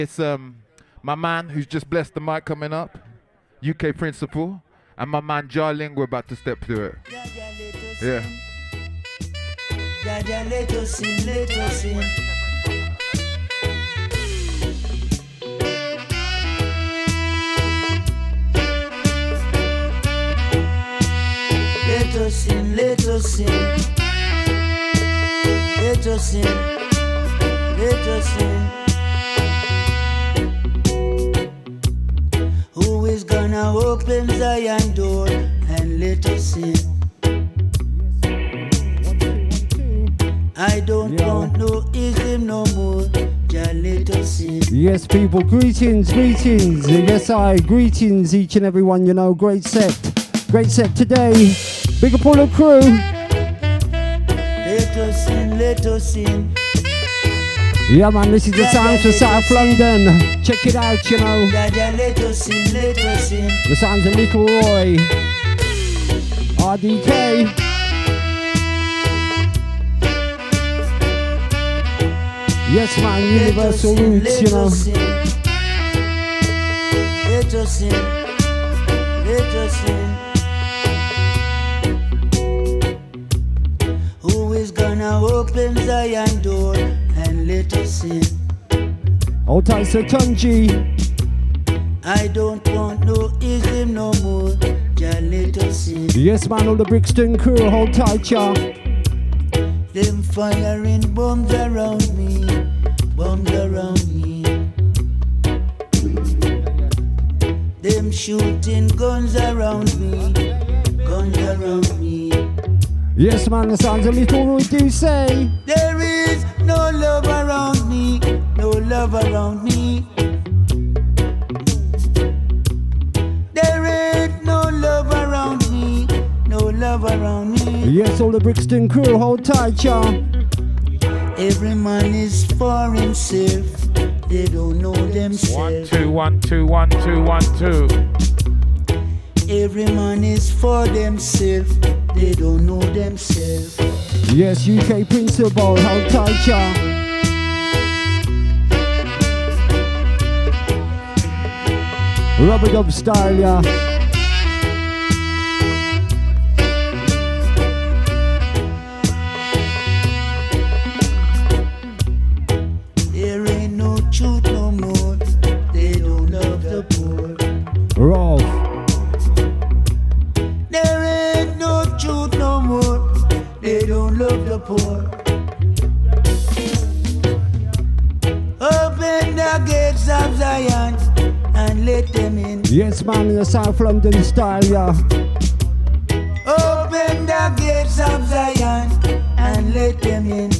It's my man who's just blessed the mic coming up, UK Principal, and my man Jarling, we're about to step through it. Yeah. Let us sing, let us sing. Let us sing, let us sing. Let us sing, let us sing. Who is gonna open Zion door and let us sing? I don't want no ism no more. Just let us sing. Yes, people, greetings, greetings. Yes, greetings, each and every one. You know, great set today. Big up all the crew. Let us sing, let us sing. Yeah, man, this is the sounds of South London. Check it out, you know. Let us sing, let us sing. The sounds of Little Roy, RDK. Yes, man, Universal Roots, you know. Let us sing, let us sing. Who is gonna open Zion door and let us sing? Old tight Sir Tunji. I don't want no ism no more. Just let us sing. Yes, man, all the Brixton crew, hold tight, y'all. Them firing bombs around me, bombs around me. Them shooting guns around me, guns around me. Yes, man, the sounds of Little Roy do say. There is no love around me, no love around me. There ain't no love around me, no love around me. Yes, all the Brixton crew, hold tight, y'all. Every man is for himself, they don't know themselves. 1 2 1 2 1 2 1 2. Every man is for themselves, they don't know themselves. Yes, UK Principal, hold tight, y'all. Rubber dub style, yeah. There ain't no truth no more, they don't love the poor. Rolf. There ain't no truth no more, they don't love the poor. Open the gates of Zion and let them in. Yes, man, in the South London style, yeah. Open the gates of Zion and let them in.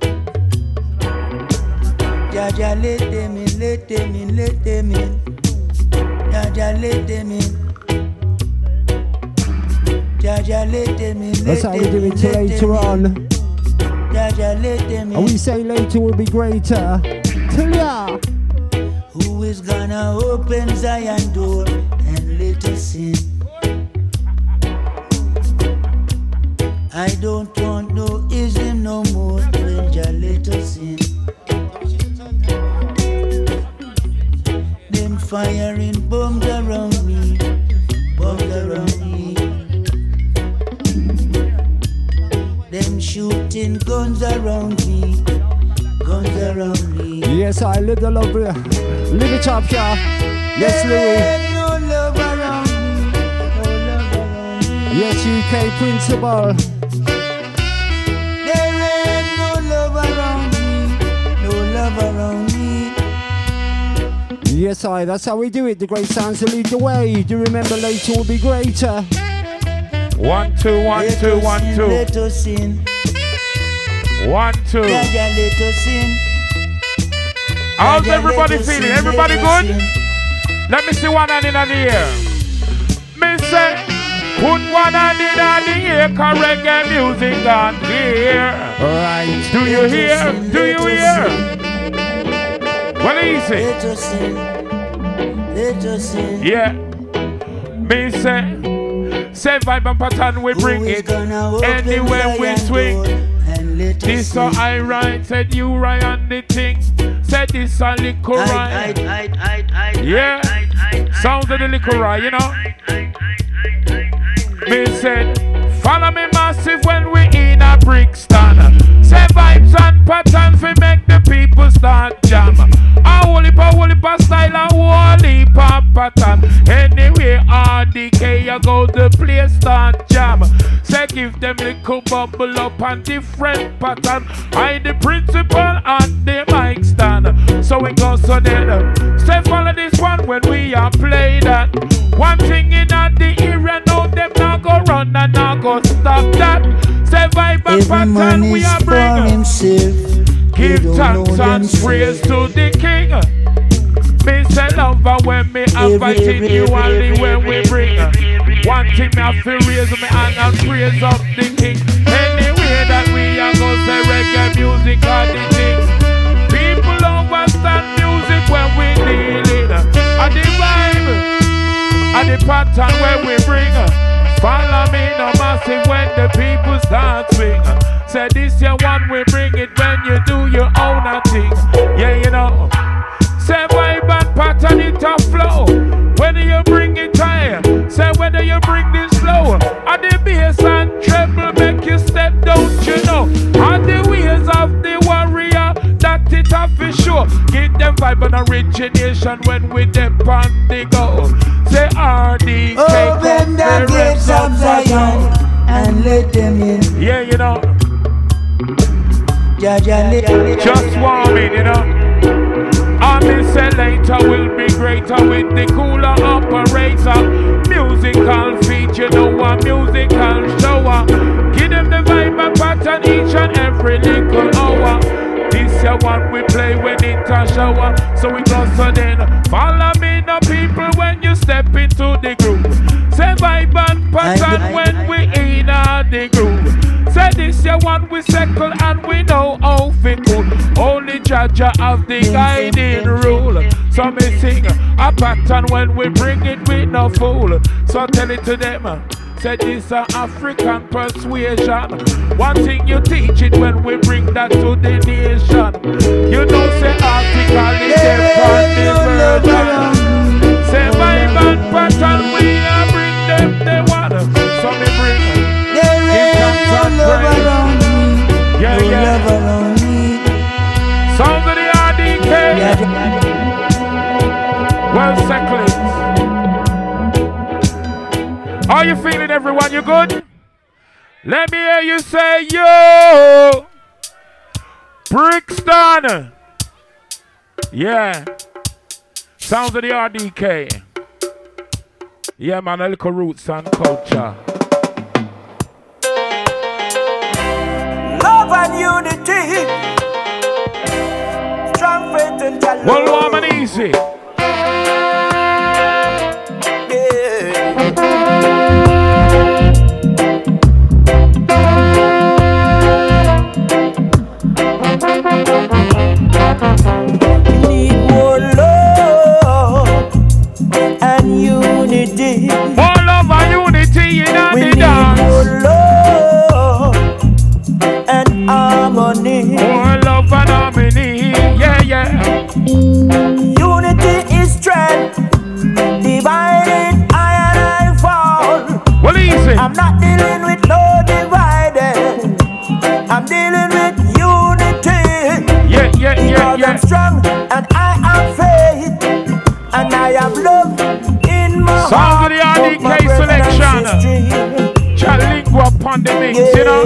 Jaja, let them in, let them in, let them in. Jaja, let them in. Jaja, let them in, let them in. That's how we do it later on. Jaja, let them in. And we say later will be greater. Till ya. Who is gonna open Zion door and let us in? I don't want no ism no more, when Jah let us in. Them firing bombs around me, bombs around me. Them shooting guns around me, guns around me. Yes, I live the love. Live it up, yeah. Yes, Louis. No love around me, no love around me. Yes, UK Principal. There ain't no love around me, no love around me. Yes, that's how we do it. The great sounds to lead the way. Do remember later will be greater. 1 2 1 2 1 2. Let us in. 1 2. Let us in. How's everybody feeling? Everybody good? Let me see one hand in the air. Me say, put one hand in the air, cause reggae music on clear. Alright. Do you hear? Do you hear? Well, easy. Let us in. Let us in. Yeah. Me say vibe and pattern we bring it. Anywhere we swing. This so I write, said you write on the thing. said this a little ride. Yeah, sounds of the little ride, you know. Me said, follow me massive when we in a Brixton. Say vibes and patterns we make the people start jam. A whole heap style, a whole heap pattern. Anyway, RDK, you go the place start jam. Say give them little bubble up and different pattern. I the principal and the mic stand. So we go so then. Say follow this one when we are play that. One thing in the era, no them now go run and now go stop that. Say vibe and pattern we are bringing. Give thanks and praise to the king. Me say lover when me inviting you only when we bring. One thing me have to raise me hand and praise up the king. Anyway that we are gonna say reggae music are the thing. People understand music when we dealing. And the vibe and the pattern when we bring. Follow me no massive when the people start swing. Say this your one we bring it when you do your own thing. Yeah, you know. Say vibe and pattern it a flow. Whether you bring it higher, say whether you bring this low. And the bass and treble make you step, don't you know? And the ways of the warrior, that it have for sure. Give them vibe and origination when we dip on the go. Say RDK, open the gates of Zion and let them in. Yeah, you know. Just warming, you know. Army say later will be greater with the cooler operator. Musical feature, know a musical shower. Give them the vibe and pattern each and every little hour. This year one we play when it a shower. So we go so then. Follow me the people when you step into the groove. Say vibe and pattern when we in the groove. Say this year one we circle and we know how fit cool. Only Jaja have the guiding rule. So me sing a pattern when we bring it with no fool. So tell it to them. Say this a African persuasion. One thing you teach it when we bring that to the nation. You know say article is different version. Say vibe and pattern we bring them they want. So me bring yeah, yeah. Sound of the RDK. Well, settled. Are you feeling everyone? You good? Let me hear you say, yo! Brixton! Yeah. Sounds of the RDK. Yeah, man, a little roots and culture. Love and unity, strong faith and talent. Well, warm and easy. We need more love and unity. More love and unity in the dance. More love and harmony. More love and harmony, yeah, yeah. Unity is strength, divided I fall. Well, easy. I'm not dealing with no divided, I'm dealing with unity. Yeah, yeah, yeah, yeah. I'm strong and I have faith and I have love in my heart. Sound of the RDK selection. Chalingua upon the mix, you know.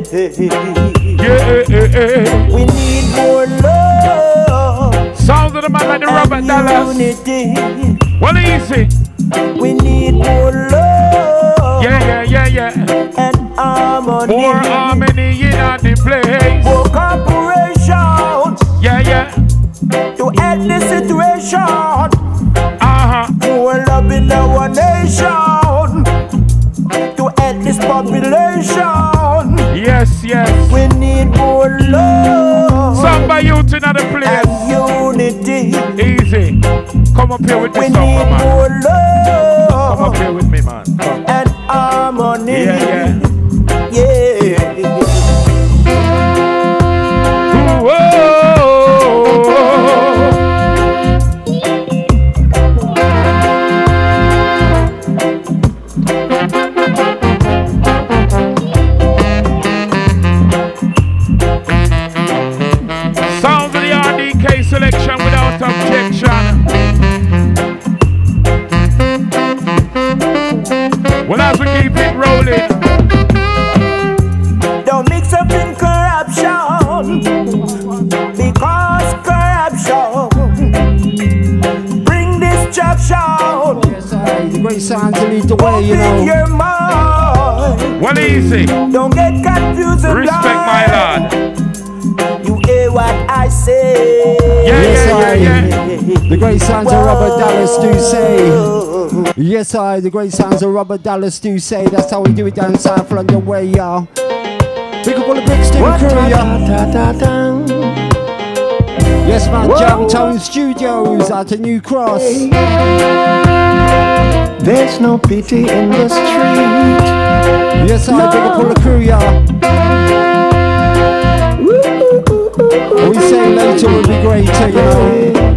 Yeah. We need more love. Sounds of the man like the Robert Dallas. Unity. Well, easy. We need more love. Yeah, yeah, yeah, yeah. And harmony. More harmony in the place. More cooperation. Yeah, yeah. To end the situation. More love in our nation. To end this population. Yes, yes. We need more love. Song by youth in the place. And unity. Easy. Come up here with me, we song, need man. more love. Come up here with me, man. Come. And harmony. Yeah, yeah. Yeah. Whoa. attraction. Yes, the great sounds to lead the way, you know. Your mind. Well, easy. Don't get confused. Respect my lord. You hear what I say? The great sounds of Robert Dallas do say. Yes, the great sounds of Robert Dallas do say. That's how we do it down south London way, y'all. Big up all the Brixton crew, y'all. Yes, man, Jam Tone Studios out to New Cross. There's no pity in the street. Yes, big up all the crew, y'all. We say later will be greater, you know.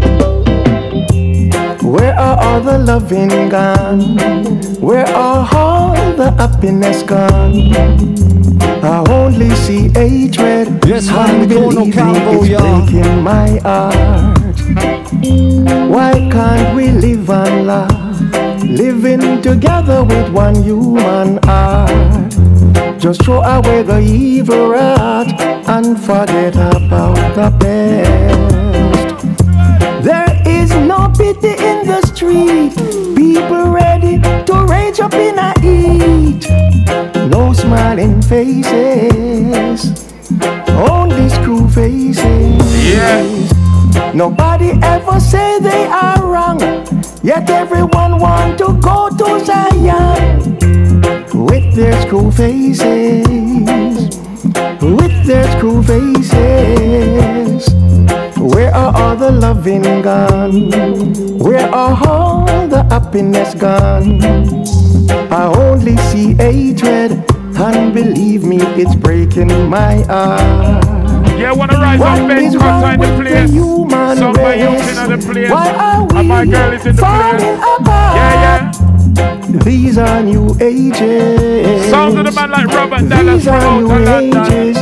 Where are all the loving gone? Where are all the happiness gone? I only see hatred. Yes, man, the Cornell Campbell, it's breaking my heart. Why can't we live and laugh? Living together with one human heart. Just throw away the evil rat and forget about the past. There is no pity in the street. People ready to rage up in a heat. No smiling faces, only screw faces. Yeah. Nobody ever say they are wrong, yet everyone want to go to Zion. With their screw faces, with their screw faces. Where are all the loving gone? Where are all the happiness gone? I only see hatred, and believe me, it's breaking my heart. Yeah, wanna rise up, bass cut in the place. Some my youth in the place. And my girl is in the place. Yeah. These are new ages. Sounds of the man like Robert Dallas from out of London.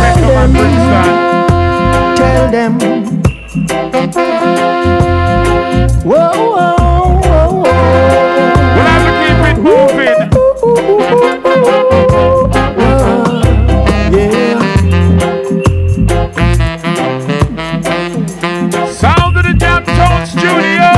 Tell them. Whoa, whoa, whoa, whoa. We'll have to keep it moving. Yeah. Sound of the Jam Tone Studio.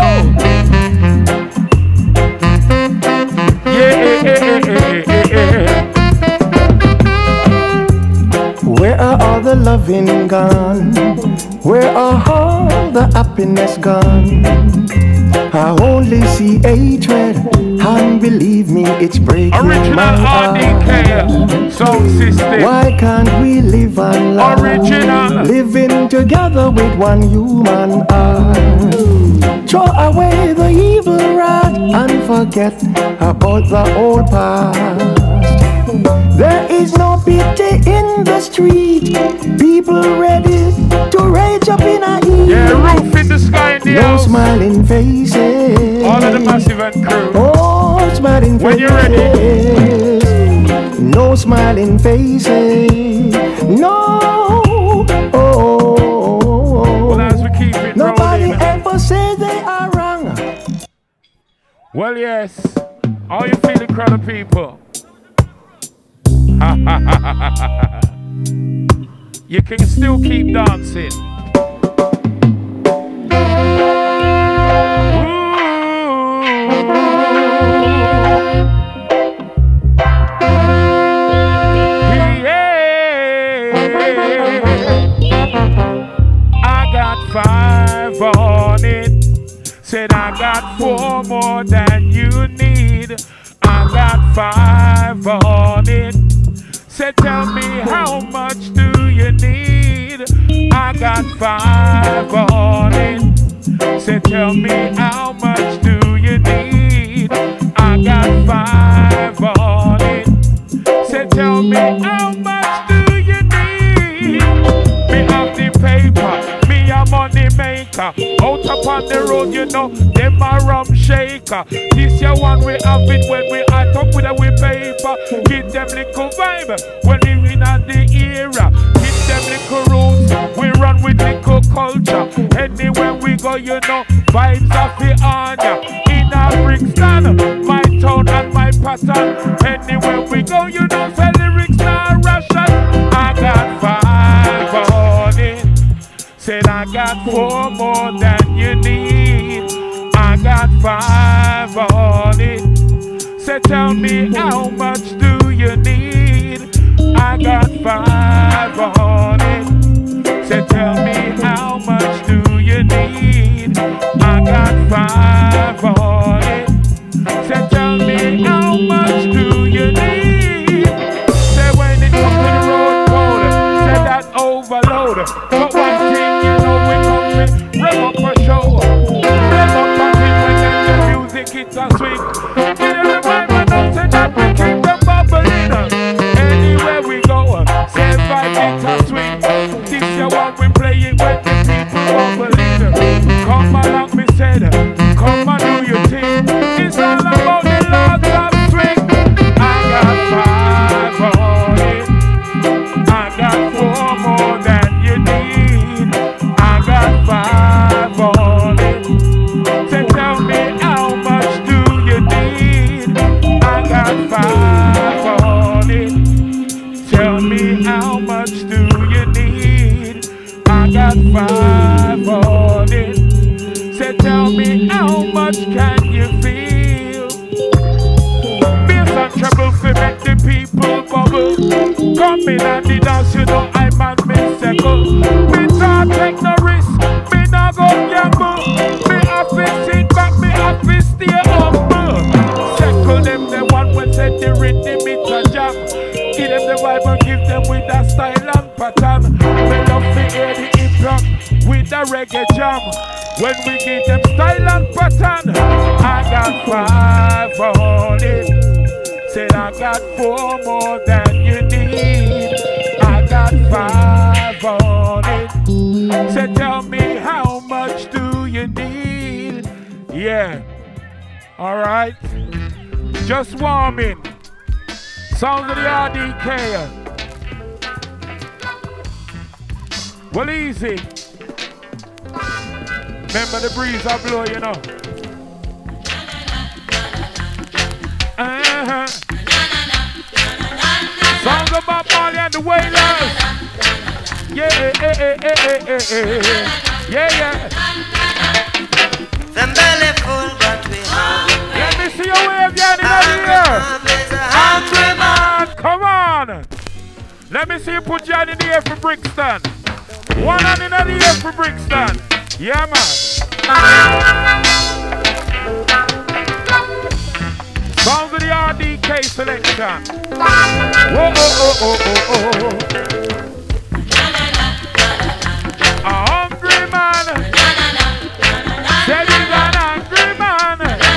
Where are all the loving gone? Where are all the happiness gone? I only see hatred, and believe me, it's breaking Original my heart. RDK sound system. Why can't we live and laugh? Original. Living together with one human heart. Throw away the evil rat and forget about the old past. There is no pity in the street. People ready to rage up in a heat. Yeah, roof in the sky in the No house. smiling faces. All of the massive and crew. Oh, smiling faces. When you're ready. No smiling faces. No. Well, as we keep it Nobody rolling. ever say they are wrong. Well, yes. All you feel the crowd of people. You can still keep dancing. I got 5 on it. Said I got 4 more than you need. I got 5 on it. Said tell me how much do you need? I got 5 on it. Said tell me how much do you need? I got 5 on it. Said tell me how much do you need? Me have the paper, me a money maker. Out upon the road, you know, them a rum shaker. This your one we have it when we add up with a we paper. Give them little vibe when we win at the era. Give them little rules, we run with little culture. Anywhere we go, you know, vibes of the honor. In a Brixton, my town and my pattern. Anywhere we go, you know, say lyrics not Russian. I got 5 on it. Said I got 4 more than you need. I got 5 on it. Say, tell me how much do you need? I got 5 on it. Say, tell me how much do you need? I got 5 on it. Say, tell me how much do you need? Say, when it comes to the road code, say that overload. But one thing you know we come to rev up a show. Rev up a thing when the music hits a swing. Get in the vibe and don't say that we keep them bubbling. Anywhere we go, say vibe hits a swing. This year what we playing with the people bubbling. Come along, me said, come and do your thing. It's all about the Lord of swing. I got 5 on it. I got 4 more than you need. I got 5 on it. Say, tell me how much do you need? I got 5 on it. Tell me how much do you need? I got 5 on it. Say, tell me how much can you feel? Beers and trouble to make the people bubble. Come in and the dance, you know I'm on me circle. Me not take no risk, me not go gamble. Me have to sit back, me have to stay humble. Circle them the one when said the rhythm it's a jam. Give them the vibe and give them with a style and pattern. We love to hear the hip hop with the reggae jam. When we give them style and pattern, I got 5 on it. Said I got 4 more than you need. I got 5 on it. Said tell me how much do you need? Yeah. Alright. Just warming. Sounds of the RDK. Well, easy. Remember the breeze I blow, you know. Songs about Marley and the Wailers. Yeah. Them belly full, but we hungry. Let me see your wave again in the air. Hungry man. Come on. Let me see you put your hand in the air for Brixton. One hand in the air for Brixton. Yeah, man. Sounds of the RDK selection. Whoa, A hungry man. Said he's an angry man.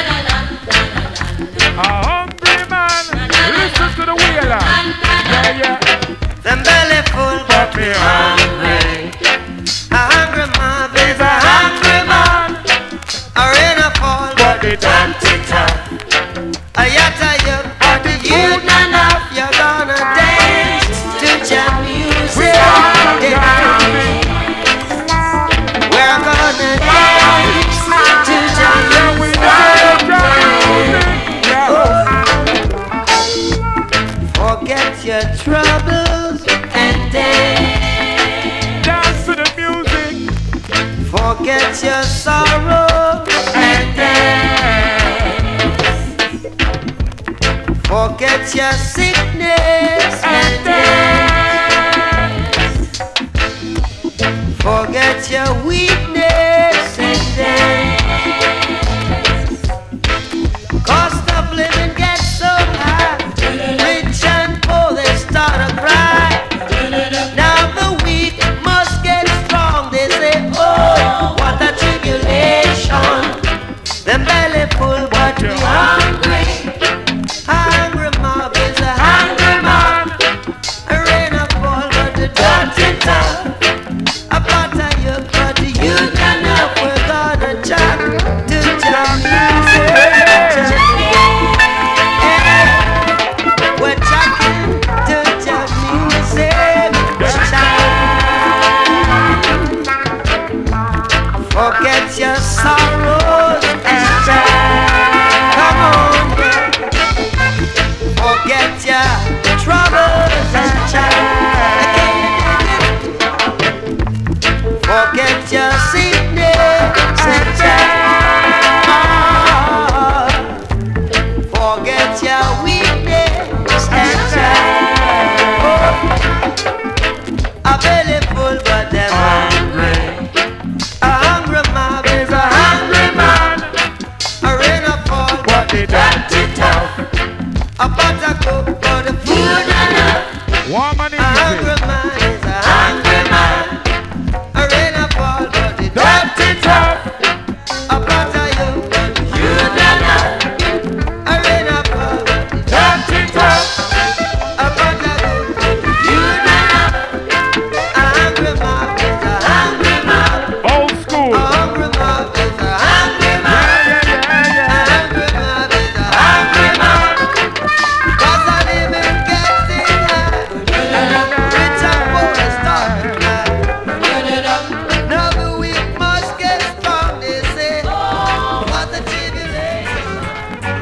A hungry man. Listen to the wheeler. Yeah. Them belly full, but we hungry. A hungry man is a hungry man. A rain a fall, but they don't take time. A yatta you, but you not enough. You're gonna dance to jam music. We're gonna dance to jam music. Forget your troubles and dance to the music. Forget your sorrow and dance. Forget your sickness and dance. Forget your weakness and dance. Cost of living gets so high. Rich and poor, they start to cry. Now the weak must get strong. They say, oh, what a tribulation. Them belly full, but we hungry. Hungry mob is a hungry man. A rain a fall, but the dirty town. A butter you, but you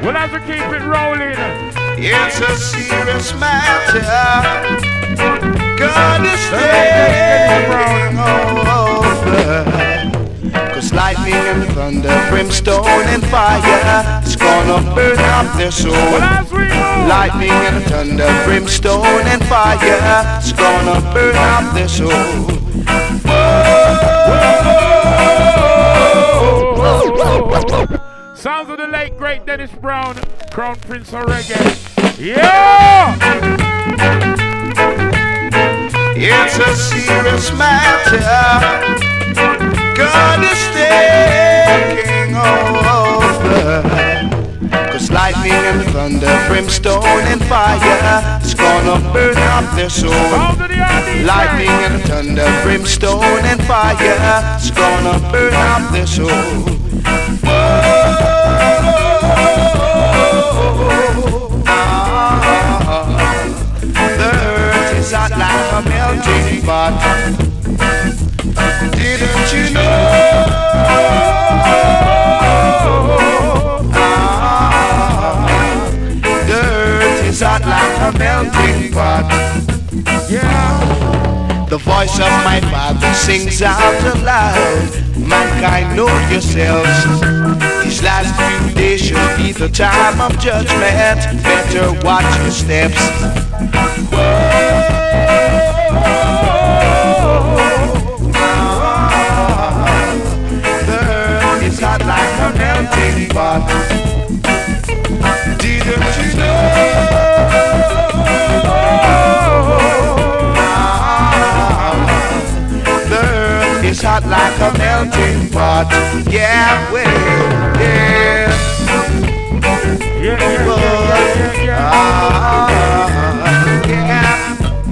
Well, as we keep it rolling, it's a serious matter. God is taking over. 'Cause lightning and thunder, brimstone and fire, it's gonna burn up their soul. well, as we move, Lightning and thunder, brimstone and fire, it's gonna burn up their soul. sounds of the late great Dennis Brown, Crown Prince of Reggae. Yeah! It's a serious matter. God is taking over. 'Cause lightning and thunder, brimstone and fire, it's gonna burn up their soul. Sounds of the RDK. Lightning and thunder, brimstone and fire, it's gonna burn up their soul. The earth is hot like a melting pot. Didn't you know? The earth is hot like a melting pot. Yeah. The voice of my Father sings out aloud. Mankind, know yourselves. These last few days should be the time of judgment. Better watch your steps. The earth is hot like a melting pot. Didn't you know? It's hot like a melting pot. Yeah, well, yeah. Yeah, yeah, yeah, yeah, yeah. Yeah.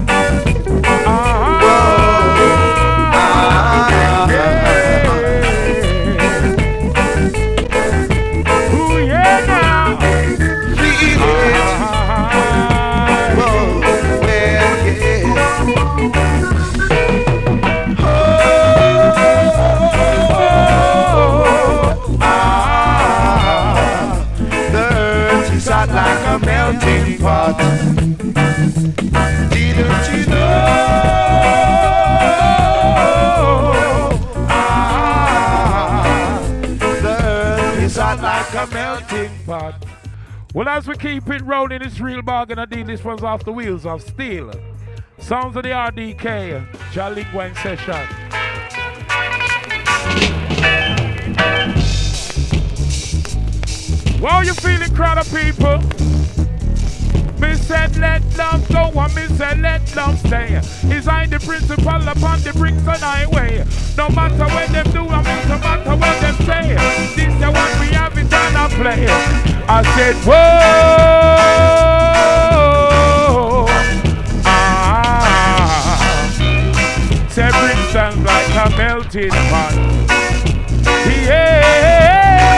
Ooh, yeah, now. Feel it. Whoa, well, yeah. Like a melting pot. Didn't you know? The earth is hot like a melting pot. Well, as we keep it rolling, it's real bargain. I did this one's off the wheels of steel. Sounds of the RDK, Jalingua in session. How you feeling, crowd of people? Me said let love go and me said let love stay. Is I the principal upon the bricks and highway. No matter what them do and no matter what them say. This is what we have it on a play. I said whoa, say bricks sound like a melting pot. Yeah.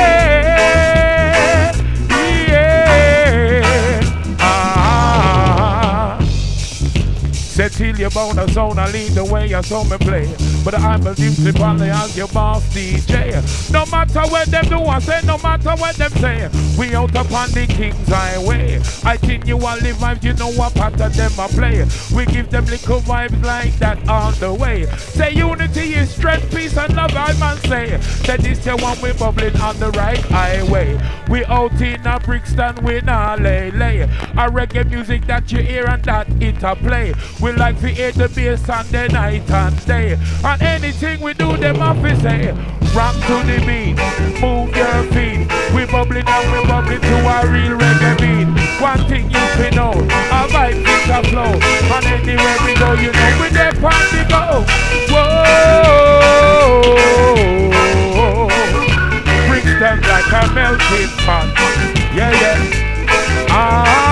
Say till you're bound a zone, I lead the way, I saw me play. But I'm a deep slip on the as your boss DJ. No matter what them do, I say, no matter what them say. We out upon the King's Highway. I think you all live vibes, you know what pattern them a play. We give them little vibes like that all the way. Say unity is strength, peace and love, I must say. Say this your one we bubbling on the right highway. We out in a Brixton, we not lay. A reggae music that you hear and that it a play. We like to hear the bass on the night and day. And anything we do, them have to say, rock to the beat, move your feet. We bubbling and we bubbling to a real reggae beat. One thing you can know, a vibe is a flow. And anywhere we go, you know we there on the go. Whoa, Brixton like a melting pot. Yeah, yeah.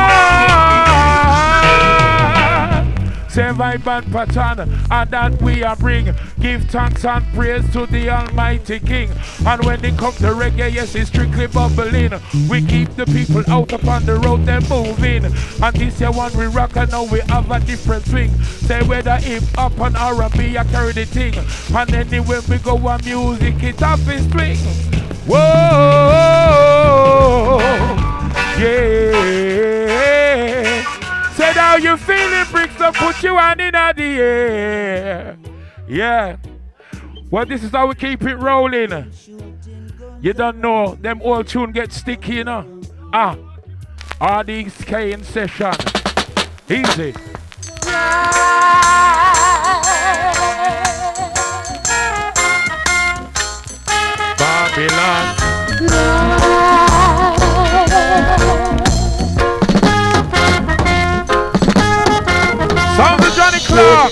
Say vibe and pattern, and that we are bring. Give thanks and praise to the Almighty King. And when it comes to reggae, yes, it's strictly bubbling. We keep the people out upon the road, they're moving. And this year one we rock, and now we have a different swing. Say whether hip hop and R&B, I carry the thing. And anywhere we go on music, it have to swing. Whoa. Put your hand in the air. Yeah. Well, this is how we keep it rolling. You don't know, them old tune get sticky, you know. RDK in session. Easy. Babylon. Sound of Johnny Clark.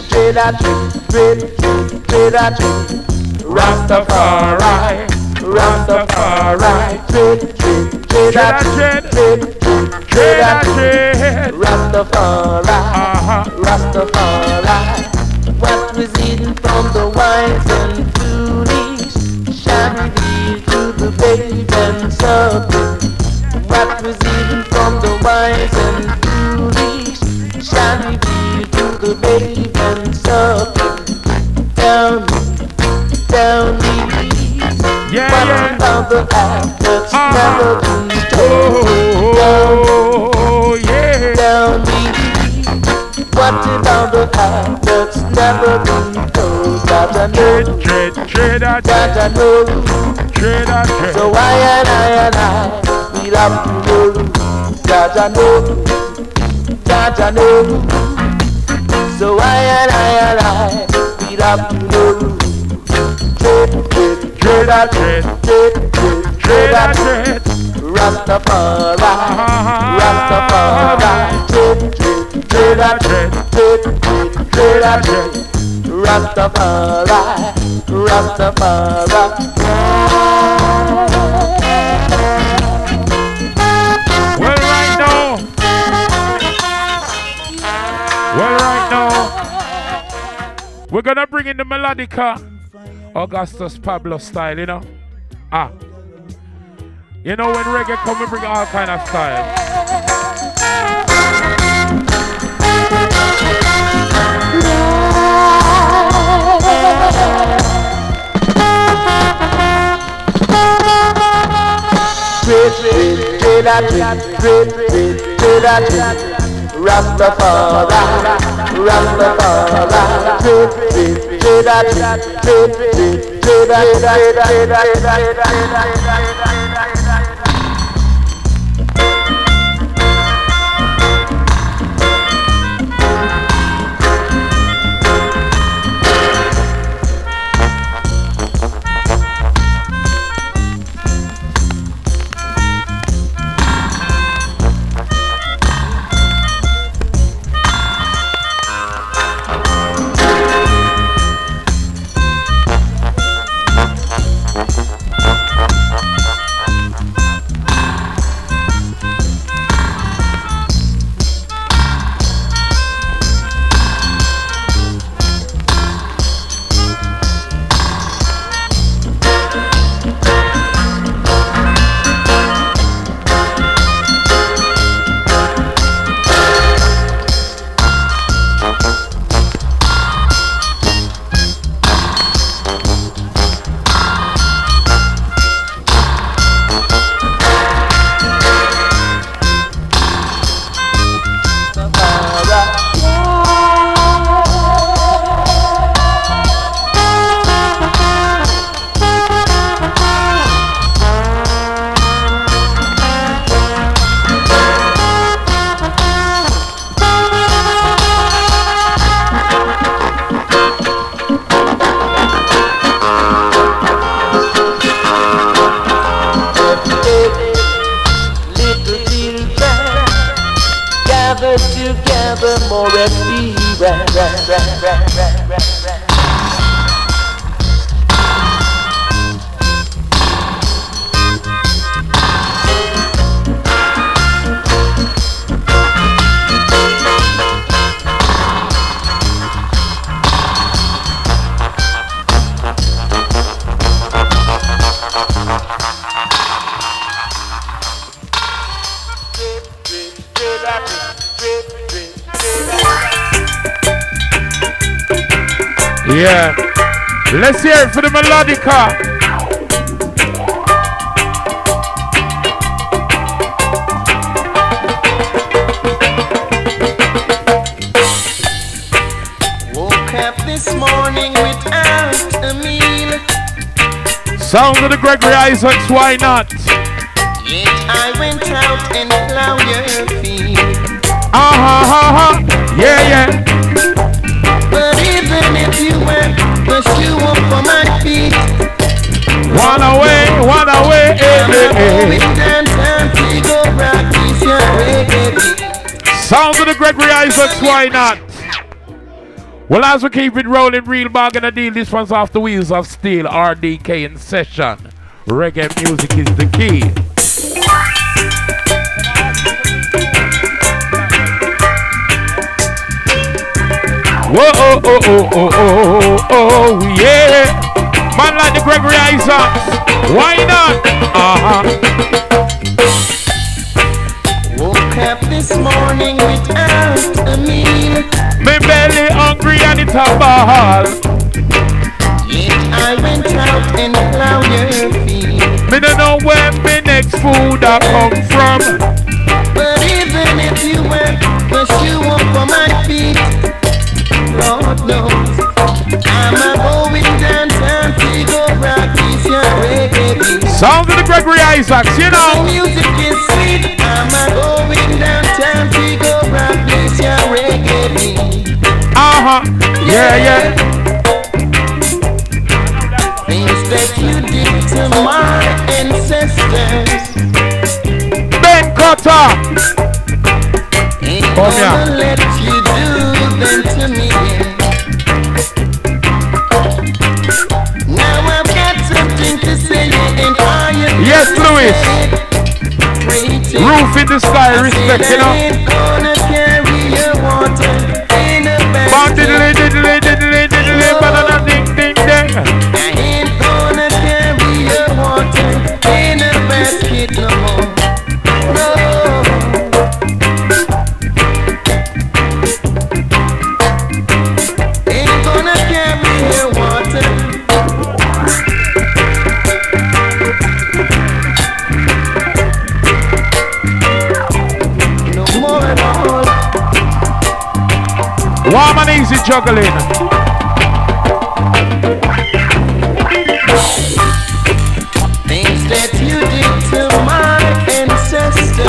Rastafari, Rastafari, Rastafari. What was hidden from the wise and foolish shall reveal to the babe and subject. What was hidden from the wise and foolish shall reveal to the babe and subject. Tell me, what about the act that's never been told? Tell me, what about the act that's never been told? That I know, that I know. So I and I, we love to know. That I know, that I know. So I and I, we love to know. Rastafari, Rastafari. Well, right now, we're gonna bring in the melodica. Augustus Pablo style, you know. You know when reggae come, we bring all kind of style. Rastafari, Yeah. Let's hear it for the melodica. Sounds of the Gregory Isaacs, why not? Yet I went out and plowed your feet. Yeah. But even if you were the shoe up for my feet, one away. Sounds of the Gregory Isaacs, why not? Well, as we keep it rolling, real bargain a deal. This one's off the wheels of steel. RDK in session. Reggae music is the key. Whoa, oh, yeah. Man like the Gregory Isaacs. Why not? Woke up this morning without a meal. My belly hungry and it's a ball. Yet I went out and plowed your field. Me don't know where my next food I come from. But even if you were the shoe up for my feet, Lord knows I'm a going downtown to go practice your reggae beat. Sounds of the Gregory Isaacs, you know. The music is sweet. I'm a going downtown to go practice your reggae beat. Yeah. Things that you did to my ancestors. Ben Cutter. Ain't gonna let you do them to me. Now I've got something to say and I am. Yes, Louis. Roof in the sky, respect, you know. I ain't gonna carry your water in a basket. Banana ding ding ding. I ain't gonna carry your water in a basket no more. No. Ain't gonna carry your water. No more at all. Warm and easy juggling. Things that you did to my ancestors.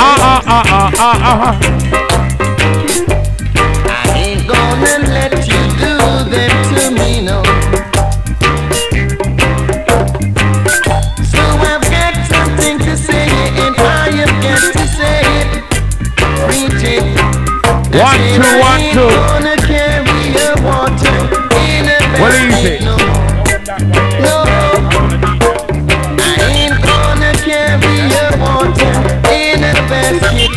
I ain't gonna let you do them to me, no. So I've got something to say, and I have got to say it. Preach it. 1, 2, 1, 2. Gonna carry your water in a What do you basket, say? no. No. I ain't gonna carry your water in a basket.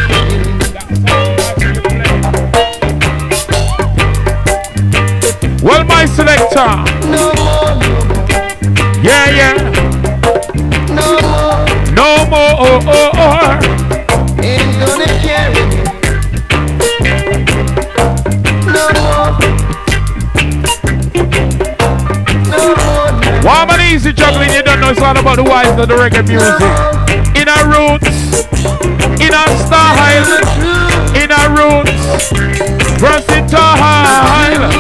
Well, my selector. No more, no more, Yeah. no more. No more. Ain't gonna carry me. No more. No more. Warm and easy juggling, you don't know it's all about the wise of the reggae music. In our roots, in our style, in our roots, versatile.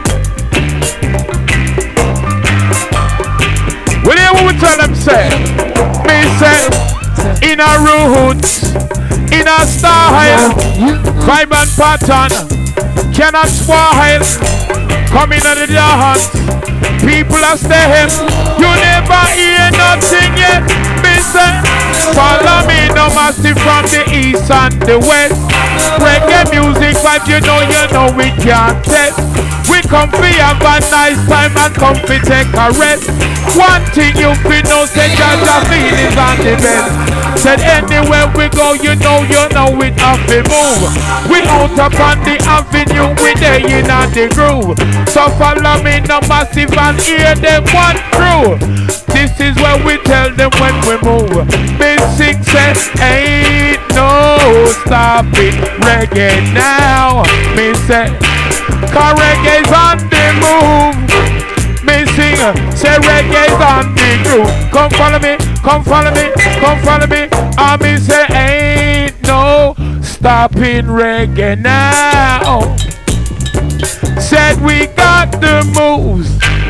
Will you hear what we tell them say? Me say, in our roots, in our style, vibe and pattern, cannot spoil. Coming at the dance, people are staying. You never hear nothing yet. Me say, follow me, no massive from the east and the west. Reggae music vibe, you know we can't test. We come for have a nice time and come for take a rest. One thing you feel no say Jaja feelings on the best. Said anywhere we go, you know we have to move. We out upon the avenue, we there in the groove. So follow me, no massive, and hear them one through. This is what we tell them when we move. Basic says ain't no stopping reggae now. Me say, 'cause reggae's on the move. Me sing, say reggae's on the groove. Come follow me, come follow me, come follow me. And me say ain't no stopping reggae now. Said we got the moves.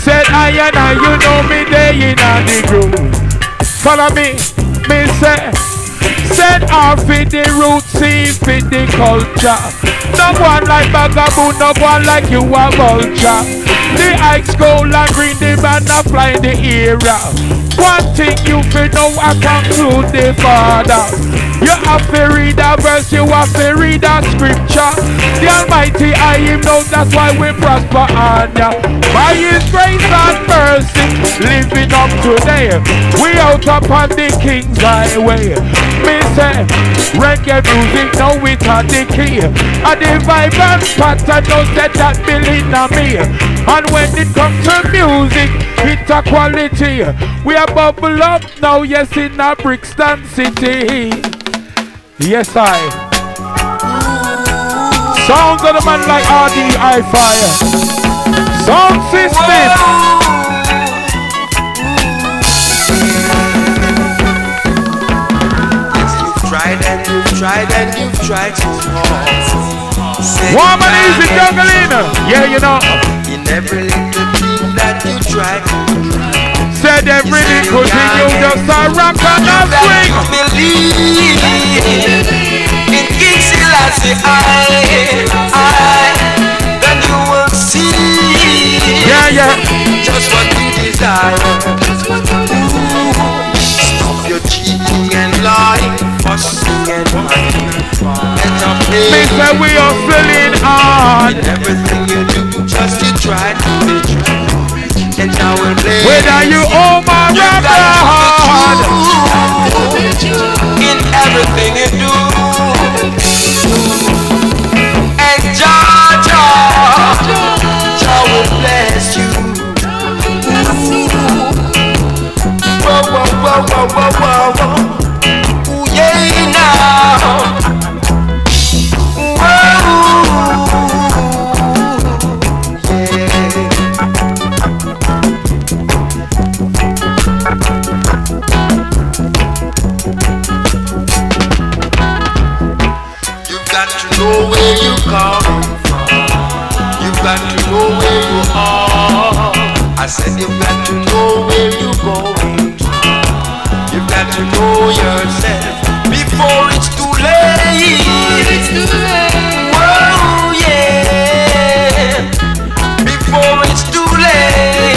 Said I and I, you know me day in on the groove. Follow me, me say. Said off in the roots, see fit the culture. No one like Bagaboo, no one like you a vulture. The ice gold and green, the man a fly in the era. One thing you feel know I come to the Father. You have to read a verse, you have to read a scripture. The Almighty I him know, that's why we prosper on ya. By His grace and mercy, living up today. We out upon the King's highway. Me say, reggae music now it's a the key. And the vibe and pattern knows that believe in me. And when it comes to music, it's a quality. We are bubble up now, yes, in a Brixton City. Yes, I. Sounds of the man like RDI Fire. Sound system. Tried and you've tried so hard. Warm and easy juggling. Yeah, you know. In every little thing that you tried. Said every little thing you just a rock and a swing. Believe in King Selassie I, then you will see. Yeah. Just what you desire. Stop your cheating and lying, fussing and fighting. Me say we are feeling hard. In everything you do, just you try to be true. And now we'll play. Whether you owe my hard. In everything you do. And Jah will bless you. Whoa. Ooh, yeah, now. Know where you come from. You've got to know where you are. I said you've got to know where you're going to. You've got to know yourself before it's too late. Oh yeah, before it's too late.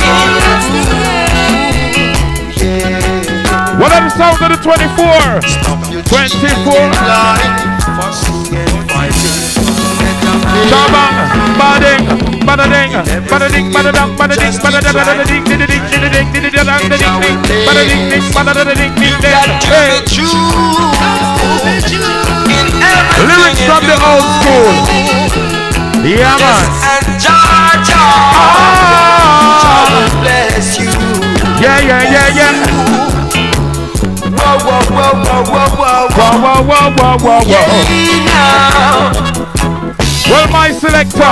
Yeah. What are the sounds of the 24? 24. Shabang, bading, badading, badading, badadang, badading, badadadading, didading, didading, didadang, didading, badading, badadading, didading. Hey, lyrics from the old school. Yeah, man. Bless you. Yeah. Whoa. Well, my selector.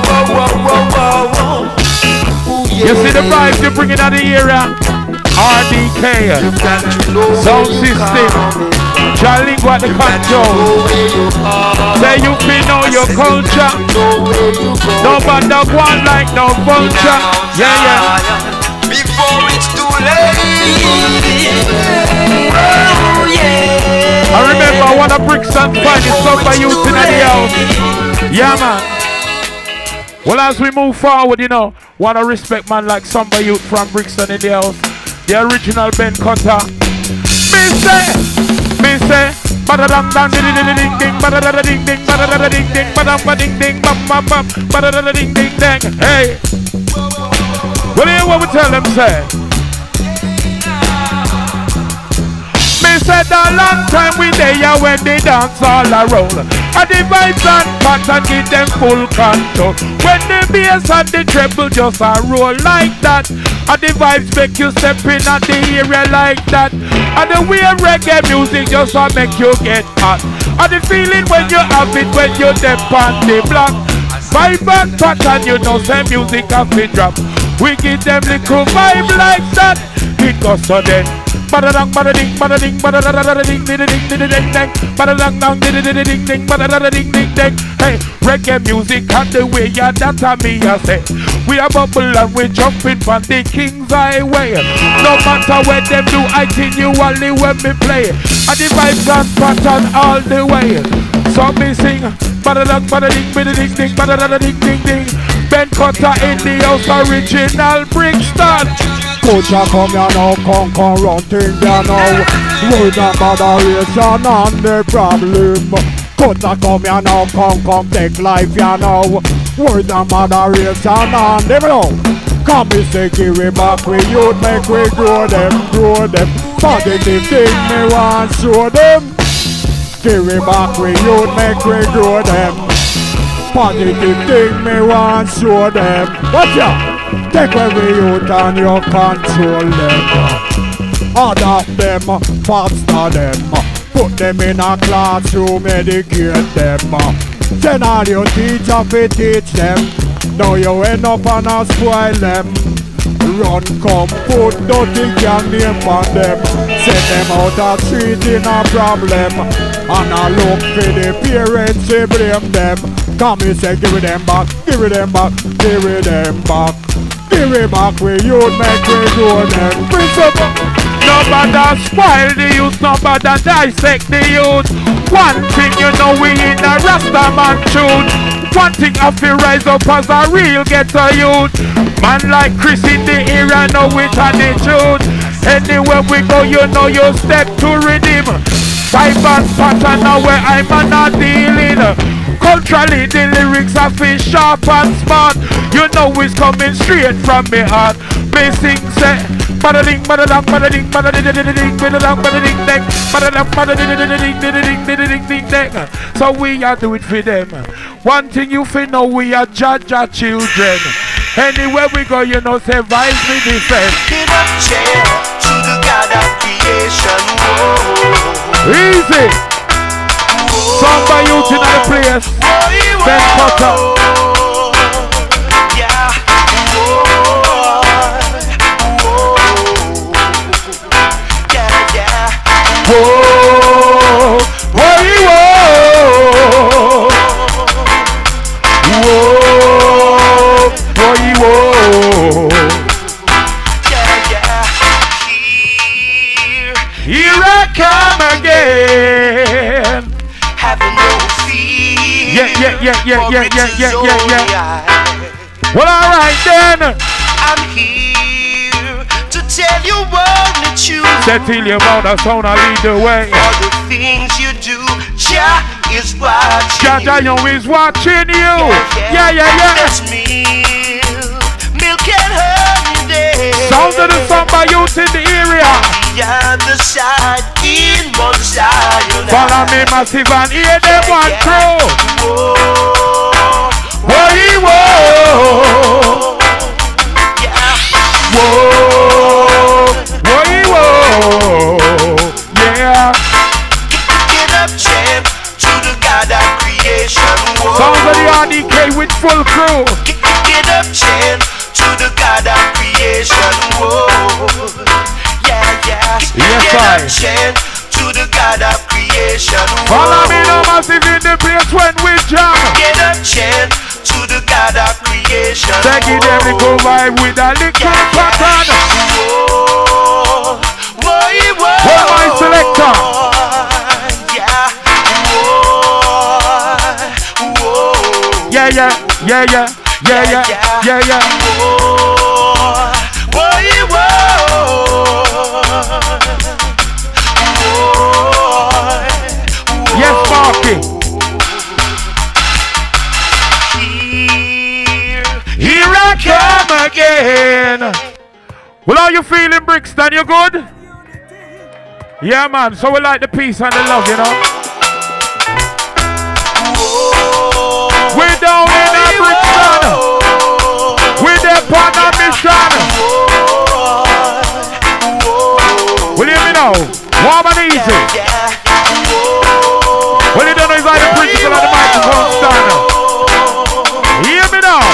You see the vibes you're bringing out of the area. RDK, sound system, Jalingo at the control. Say you feel know your culture. No bad one like no vulture. Yeah. Before it's too late. Oh yeah. I remember one of Brixton finest summer youth in the house. Yeah, man. Well, as we move forward, you know, wanna respect man like Samba Youth from Brixton in the house. The original Ben Cutter. Me say, badadang dang ding ding ding, badadada ding ding, badadada ding ding, badam ding ding, bam, badadada ding ding ding. Hey. Well, hear what we tell them, say. Me said a long time we there when they dance all around. And the vibes and pattern give them full control. When the bass and the treble just a roll like that. And the vibes make you step in at the area like that. And the way reggae music just a make you get hot. And the feeling when you have it when you step on the block. Vibe and pattern, you know, say music have to drop. We give them little vibe like that. It goes so then. Badadang, badading, badading, badadadading, ding, ding, ding, badadang, dang, ding, ding, ding, badadadading, ding, ding. Hey, reggae music and the way ya that a me a say. We a bubble and we jumping from the King's Highway. No matter what them do, I continually when me play. And the vibes and pattern all the way. So me sing, badadang, badading, badading, ding, badadadading, ding, ding. Ben Cutter in the house, original Brixton. Coach come here now, come run things here now. We not moderation on the problem. Coach come here now, come take life here now. We not moderation on the blow. Come me say give it back, we youth make we grow them. Positive thing me want show them. Give it back, we youth make we grow them. Positive thing me want show them. Watch out. Take away youth and you control them. Adopt them, foster them. Put them in a classroom, educate them. Send all your teacher to teach them. Now you end up and a spoil them. Run, come, put dirty gang name on them. Set them out of street in a problem. And I look for the parents, they blame them. Come and say give it them back, give it them back, give it them back. Give it back where you make we grow them. Nobody spoil the youth, nobody dissect the youth. One thing you know we in a Rastaman tune. One thing I feel rise up as a real ghetto youth. Man like Chris in the era know it and the truth. Anywhere we go you know you step to redeem. Five and pattern now where I'm not dealing. Culturally the lyrics are feel sharp and smart. You know it's coming straight from me heart. Me sing say badading, badadang, badading, badading, badadang, badading, ding, badadang, badading, ding, ding. So we are do it for them. One thing you feel know we are judge our children. Anywhere we go you know say vibes me defense. Give up chair to the God of creation. Whoa. Easy. Somebody youth in the place. Ben Cutter. Whoa, whoa, whoa, whoa, whoa, whoa. Here I come again. Having no fear. Yeah. Well, all right then. I'm here to tell you what to choose. Settle your mouth, that's how I lead the way. All the things you do, Jah is watching. Jah is watching you. Yeah. That's milk and honey there. Sound of the samba youth in the area. The other side, in one side. Follow me massive and hear them one crew. Whoa, whoa. Yeah. Get up, champ, to the God of creation. Whoa. Sounds of the RDK with full crew. Get up, champ, to the God of creation. Whoa. Yeah. Yes, Get up, champ, to the God of creation. Whoa. Follow me now, massive in the place when we jam. Get up, champ, to the God of creation. Take it there, we go vibe with a little pattern. Whoa, Hold my selector. Yeah. Whoa. Yeah. Yes, Marky. Here I come again. Well, how you feeling, Brixton? You good? Yeah, man. So we like the peace and the love, you know. We're down in a Brixton. We're there on a mission. Will you hear me now? Warm and easy. Well, you don't know is like the principal of the microphone stand. Hear me now.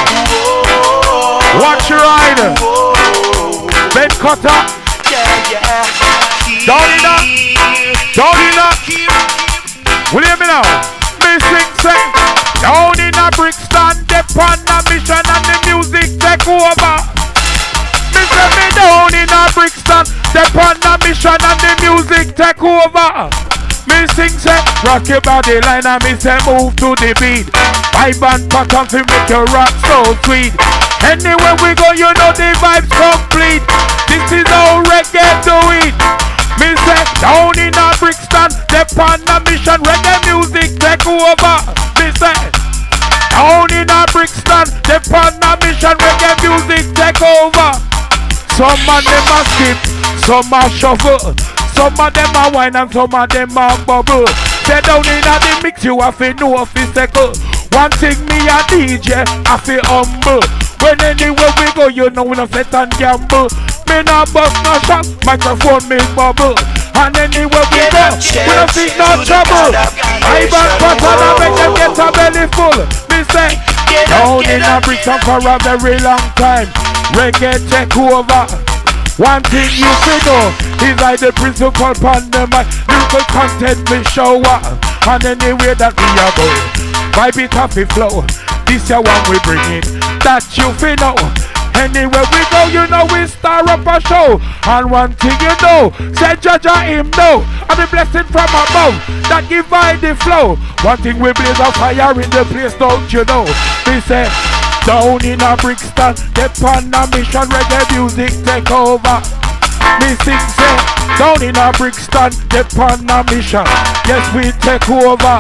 Watch your ride. Ben Cutter. Down in that. Down in that. Will you hear me now? Me sing say. Down in a Brixton, dep on a mission and the music take over. Me say me down in a Brixton, dep on a mission and the music take over. Me sing say, rock your body line and me say move to the beat. Vibe and pattern to make your rock so sweet. Anywhere we go, you know the vibe's complete. This is how reggae do it. Me say, down in a Brixton, dep on a mission, reggae music take over. Me say, down in a Brixton, dep on a mission, reggae music take over. Some of them a skip, some a shuffle. Some of them are wine and some of them are bubble. Say down in the mix you have to know if it's second. One thing me a DJ, I feel humble. When anywhere we go, you know we don't set and gamble. Me not bust no shot, microphone me bubble. And anywhere we go, we don't see no trouble. I back pattern and make them get a belly full. Me say, down in a Brixton for a very long time. Reggae take over. One thing you should know is like the principal pandemic. Lyrical content me show up. And anyway that we are going, vibe it off the flow. This is one we bring it, that you feel know. Anywhere we go, you know we star up a show. And one thing you know, say Jaja him know. And the blessing from above, that give by the flow. One thing we blaze a fire in the place, don't you know? We say, down in a Brixton, dep on a mission, reggae music take over. Me sing say, down in a Brixton, dep on a mission, yes we take over.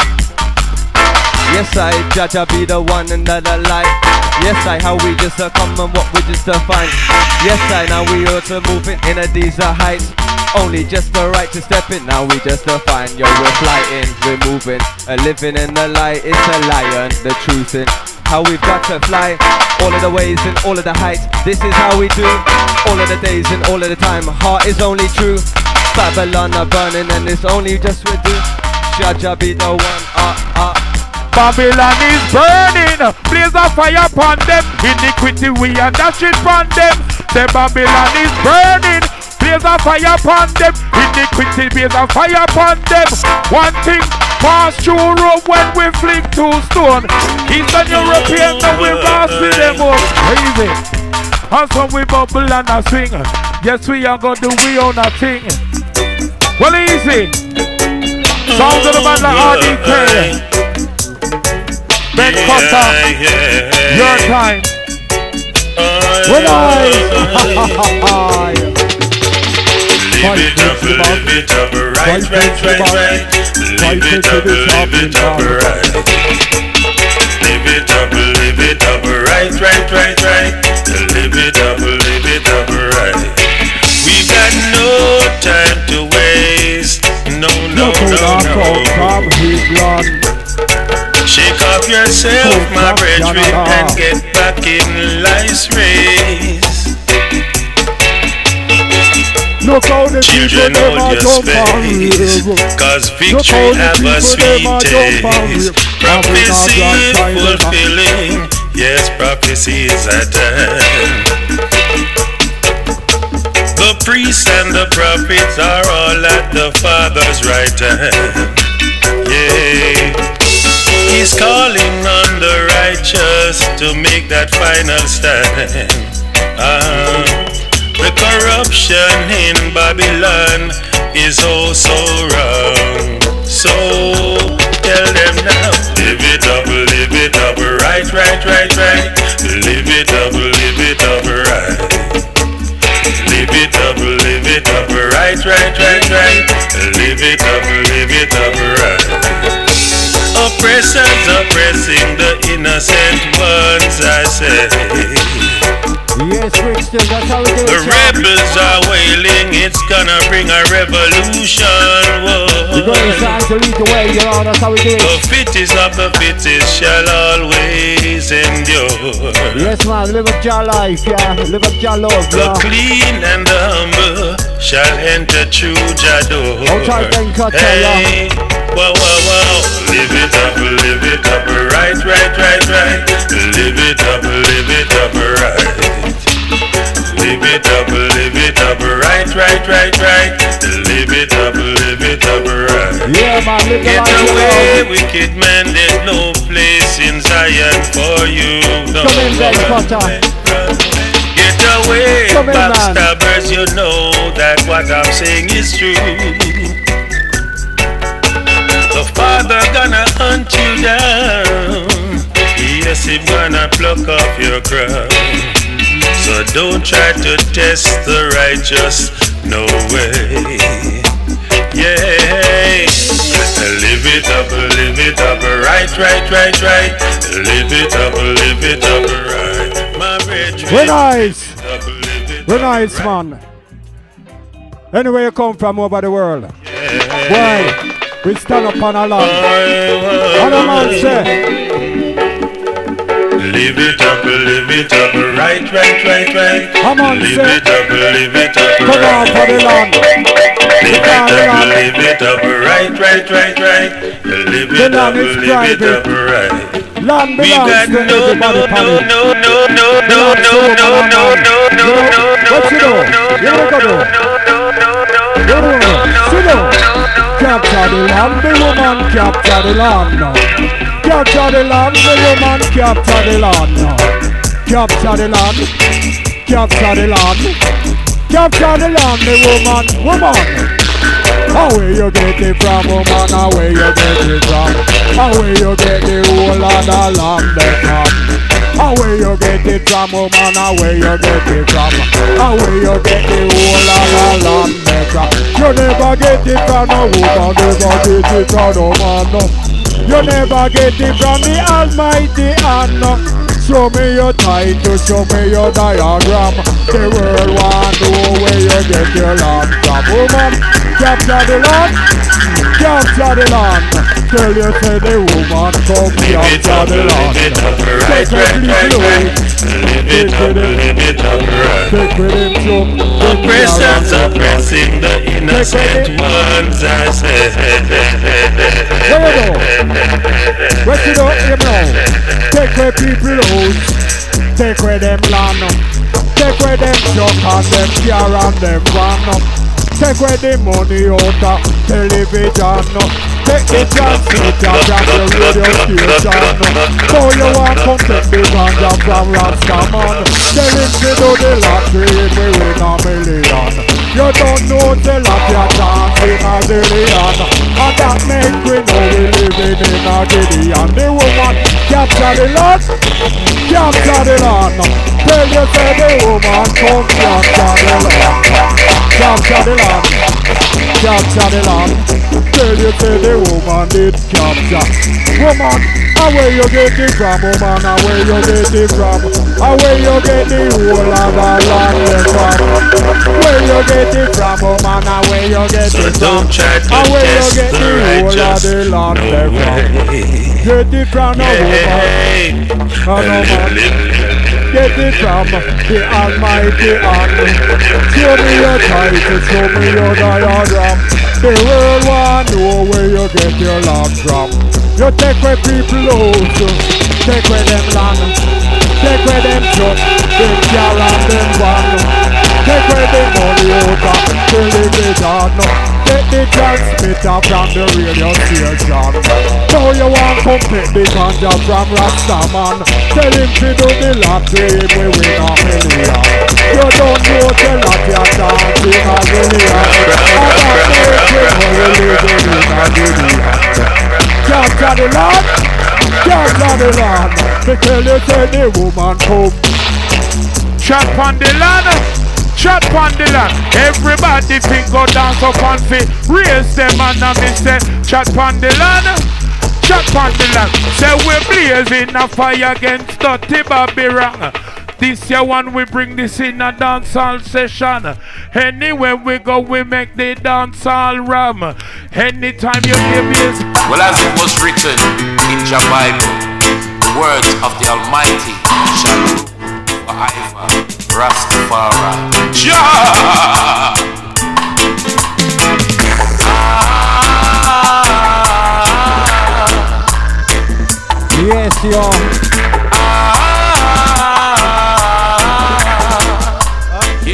Yes I, Jaja be the one and the light. Yes I, how we just come and what we just find. Yes I, now we also moving in a these heights. Only just the right to step in, now we just find. Yo, we're flying, we're moving, living in the light, it's a lion, the truth in. How we've got to fly, all of the ways and all of the heights. This is how we do, all of the days and all of the time. Heart is only true, Babylon are burning and it's only just we do. Jaja be the one, Babylon is burning, blaze a fire upon them. Iniquity we are dashing upon them. The Babylon is burning, blaze a fire upon them. Iniquity blaze a fire upon them. One thing, pass through road when we fling two stone. Eastern European, now we bossing them up. Crazy. And so we bubble and a swing. Yes, we are gonna do we own a thing. Well, easy. Sounds of the band like RDK. Ben Costa, your time. When Live it up, right. Live it up, right. Live it up, right. Live it up, right. We got no time to waste. No. Shake off yourself, my brethren, and get back in life's race. Children, hold your space, cause victory have a sweet taste. Prophecy fulfilling, yes, prophecy is at hand. The priests and the prophets are all at the Father's right hand. Yeah. He's calling on the righteous to make that final stand. The corruption in Babylon is oh so wrong. So tell them now, live it up, right. Live it up, right. Live it up, right. Live it up, right. Oppressors oppressing the innocent ones, I say. Yes, Brixton, that's how we do it. The rebels are wailing, it's gonna bring a revolution. Whoa. You're going to lead the way, you know, that's how we do it. The fittest of the fittest shall always endure. Yes, man, live up your life, yeah. Live up your love, yeah. The clean and the humble shall enter through your door. Outside Ben Cutter, hey. Wow. Live it up, right. Live it up, right. Live live it up, live it up, right, right, right, right. Live it up, right. Yeah, man, live Get away, wicked man, there's no place in Zion for you. No, come in, Ben Potter. Get away, come in, backstabbers, you know that what I'm saying is true. The Father gonna hunt you down. Yes, He's gonna pluck off your crown. So don't try to test the righteous, no way. Yeah, live it up, right, right, right, right. Live it up, right. My brethren, we're nice. We're nice, man. Anywhere you come from over the world. Why? We stand up on a land. And a man say, live it up, right, right, right, right. Come on, live say. it up, Come on right. for the land. Live it up, right, right, right, right. Live The it up, land is private. right. Land We belongs got to everybody. What you do? You don't go do. Sit down. Capture the land, the woman capture the land now. Capture the land, the woman capture the land now. Capture the land, capture the land. Capture the land, the woman. How will you get it from, woman? How will you get it from? How will you get the whole of the land they come? How will you get it from, woman? How will you get it from? How will you get the whole of the land they come? You never get it from no woman, never get it from no man, no. You never get it from the Almighty hand, no. Show me your title, show me your diagram. The world want to know where you get your land from, woman. Capture the land, capture the land. Tell you say the woman come capture the land. Take a little away, take with him to Oppressors oppressing the innocent ones, I say. Where you go? What you do, you know? Take where people lose, take where them land, take where them junk and them car and them van. Take away the money out of television. Take the transmitter from the radio station. So you want to take the ganja from Rastaman. Tell him to do the lottery and we win $1 million. You don't know the lottery chance in a zillion. And that make we know we living in a Gideon. The woman capture the land, capture the land. Tell you say the woman come capture the land. Capture the land, capture the land. Tell you say the woman did capture. Woman, where you get it from, woman? Where you get it from? Where you get the whole of the land from? Where you get it from, woman? Where you get it from? Where you get the whole of the land from? Get it from a woman. Get it from the Almighty hand. Show me your title, show me your diagram. The world want to know where you get your land from. You take where people out, take where them land, take where them truck, them car and them van. Take where the money out of television. Take the transmitter from the radio station. Now you want to take the ganja from Rastaman. Tell him to do the lottery, we win $1 million. You don't know the lottery chance in $1 million. And that make you know we living in a Gideon. Capture the land, capture the land. They tell you say the woman come. Chat on the land, chat on the land. Everybody think go dance up and fit. Raise them and me say chat on the land, chat on the land. Say we blazing a fire against dirty Babylon. This year one we bring this in a dancehall session. Anywhere we go we make the dancehall ram. Anytime you hear me. Well, as it was written in the Bible, the words of the Almighty shall rule forever. Rastafari. Jah! Yes, y'all.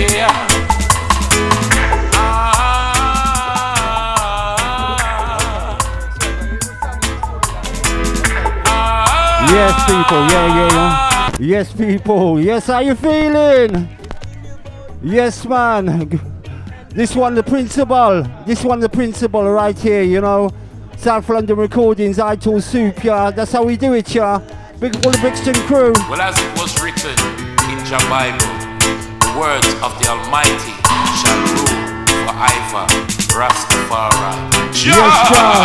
Yes, people. Yeah. Yes, people. Yes, how you feeling? Yes, man. This one, the principal. Right here, you know. South London Recordings, Idol Soup, yeah. That's how we do it, yeah. Big up all the Brixton crew. Well, as it was written in the Bible, the words of the Almighty shall rule forever. Rastafari. Yes, sir.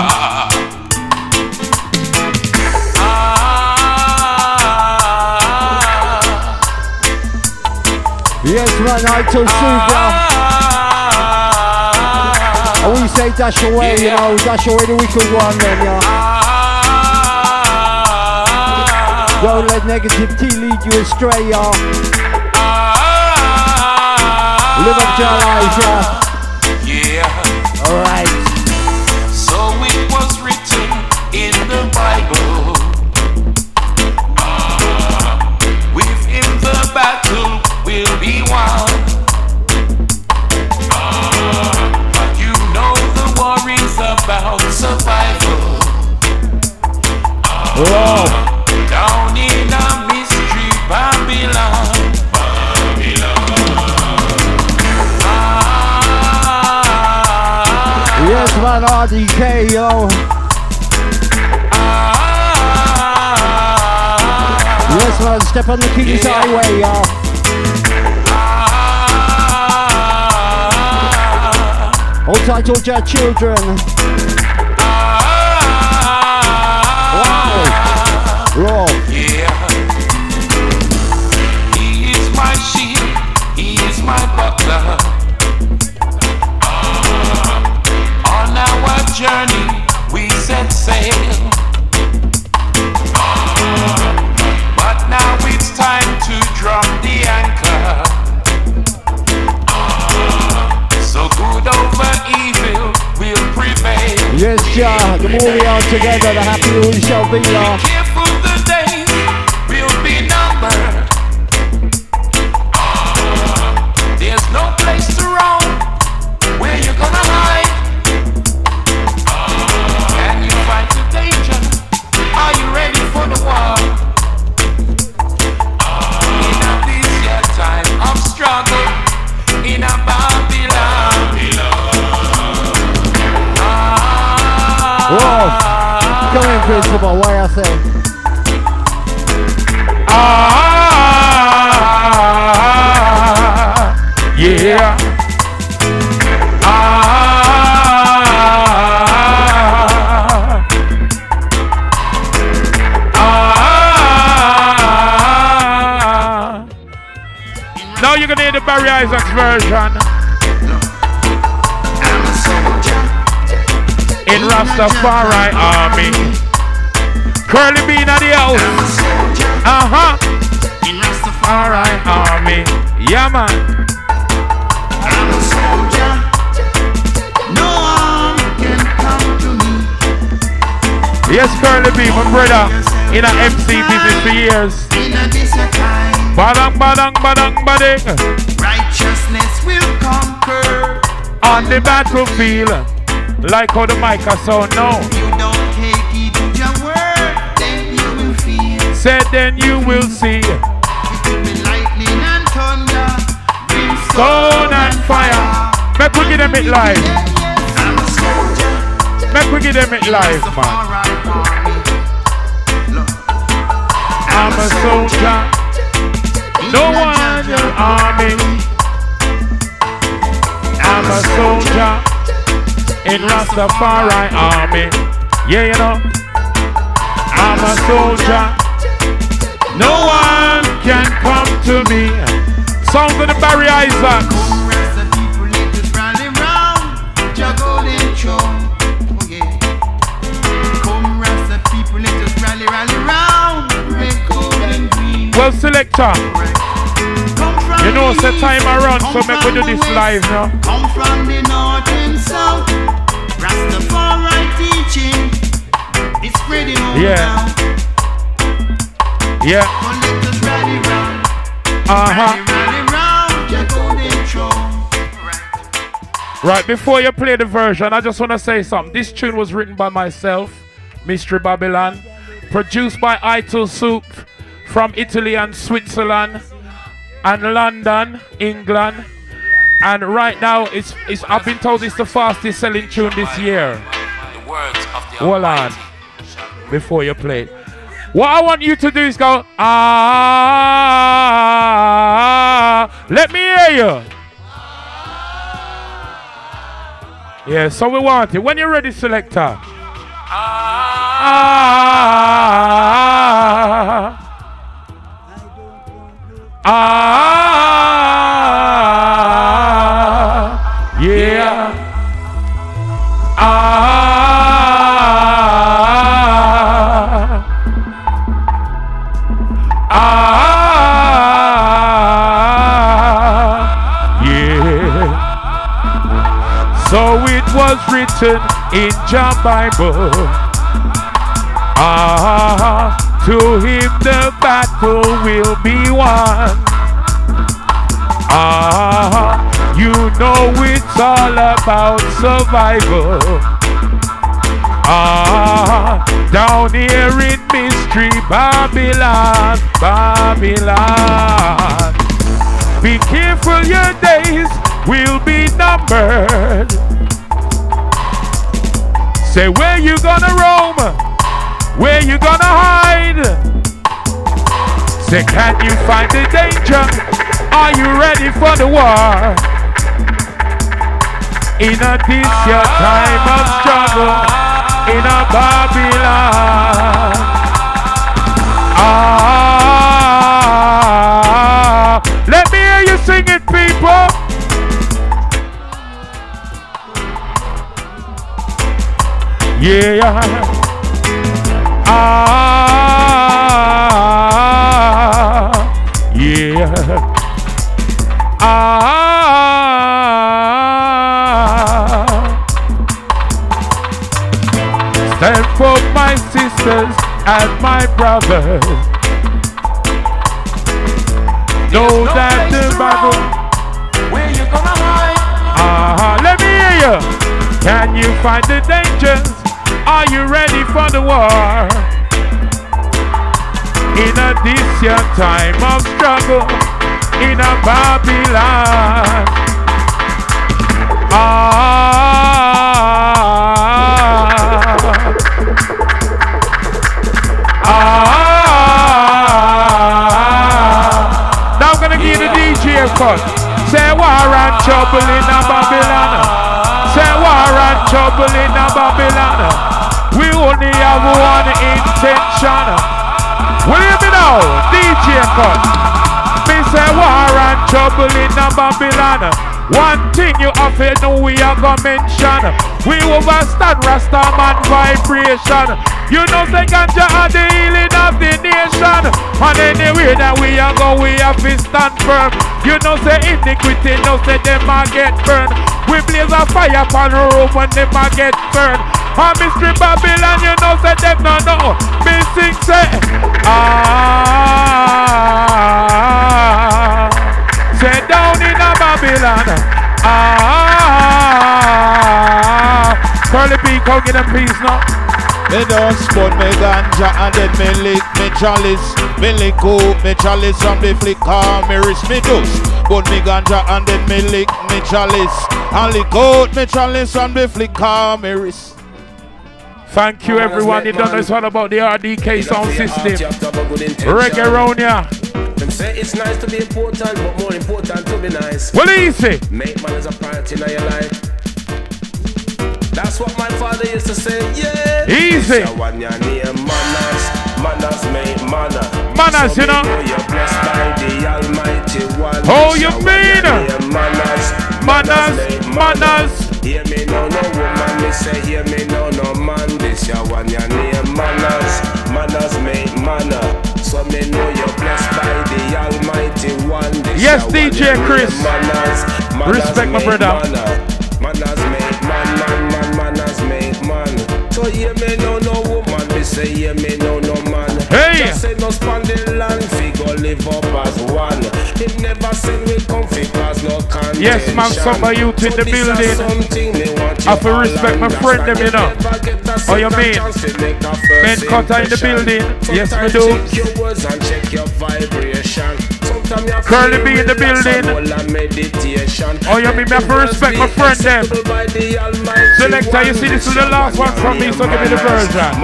Yes, man, Idol Soup, yeah. I will say dash away, you know, dash away the wicked one, then, yeah. Don't let negativity lead you astray, yeah. Live up your life, yeah. Alright. So it was written in the Bible. With him the battle will be won. About survival. Down in a mystery Babylon. Yes, man, RDK, yo. Yes, man, step on the King's Highway, yo. All titled your children. Wow. Raw. Yeah. He is my shield. He is my buckler. On our journey, we set sail. But now it's time to drop the anchor. So good over evil will prevail. Yes, Jah. The more we are together, the happier we shall be, Lord. Be careful, the days will be numbered. There's no place to roam. Where you gonna hide? Can you fight the danger? Are you ready for the war? In this year time of struggle, in a Babylon. Whoa. Come in, principal, what I say? Yeah. Now you're gonna hear the Barry Isaacs version. In Rastafari Army. Curly Bean at the house. In Rastafari Army. Yeah, man. I'm a soldier. No one can come to me. Yes, Curly Bean, my brother. In a MC business for years. In a desert time. Badang, badang, badang, badang. Righteousness will conquer. On the battlefield. Like how the mic has sound now. You don't take it to your word, then you will feel. Said then you will see. It will be lightning and thunder, Stone and fire. Make we give them it live. I'm a soldier. Make we give them it live, man. I'm a soldier. No one in your army. I'm a soldier. In Rastafari Army. Yeah, you know. I'm a soldier. No one can come to me. Songs of the Barry Isaacs. Come rest the people, let us rally round your golden throne. Oh yeah. Come rest the people, let us rally round red, gold and green. Well, selector. You know, it's the time around, so make we do this live now. Come from the north and south. Rastafari teaching. It's spreading all Yeah. now. Yeah. So let us rally round. Uh-huh. Rally round your golden throne. Right, before you play the version, I just want to say something. This tune was written by myself, Mystery Babylon. Produced by Ital Soup from Italy and Switzerland and London, England. And right now, it's I've been told it's the fastest selling tune this year. The words of the Hold on, Almighty. before you play it. What I want you to do is go, let me hear you. Yeah, so we want it. When you're ready, selector. Yeah. So it was written in John Bible. To him the battle will be won. You know it's all about survival. Down here in Mystery Babylon, Babylon. Be careful, your days will be numbered. Say, where you gonna roam? Where you gonna hide? Say, can you find the danger? Are you ready for the war? In a this your time of struggle, in a Babylon. Let me hear you sing it, people. Yeah. Yeah. Stand for my sisters and my brothers. Know that the battle. Where you gonna hide? Let me hear you. Can you find the dangers? Are you ready for the war? In a this your time of struggle, in a Babylon. Now I'm gonna give the DJ a cut. Say war and trouble in a Babylon. Say war and trouble in a Babylon. We only have one intention. Will you be now? DJ cut. Me say war and trouble in a Babylon. One thing you have to know we are gonna mention. We overstand Rastaman vibration. You know say ganja are the healing of the nation. And anyway that we are go, we have to stand firm. You know say iniquity, no say them a get burned. We blaze a fire upon the roof when them a get burned. And Mystery Babylon, you know say them no know. Me sing say say down in a Babylon. Curly P, come get them peace now. Me don't spot me ganja and then me lick me chalice. Me lick out me chalice from the flicker. Me wrist me dust. But me ganja and then me lick me chalice. And lick out me chalice from the flicker. Me wrist. Thank you everyone. You don't know it's all about the RDK sound system. Reggae round here. Them say it's nice to be important, but more important to be nice. Well, easy. Make man as a priority in your life. That's what my father used to say, yeah. Easy. Manners make manner. Manners, you know. You're blessed by the Almighty One. Oh, you mean? Manners. Hear me no woman, me say hear me no man. This your one your name manners make manner. So me know you're blessed by the Almighty One. This yes, DJ Chris. Respect my brother. Manners make manners make man. So hear me no woman, me say hear me no man. Hey. Just say no span the land, figure live up as one. It never said we comfy cause no contention. Yes, man, some of youth in the building. I feel respect my friend them, you know. Oh, you mean? Ben Cutter in the building. Yes, we do. Curly B in the building. Oh, you mean me have to respect my friend them. Selector, you see this is the last one from me, so give me the version.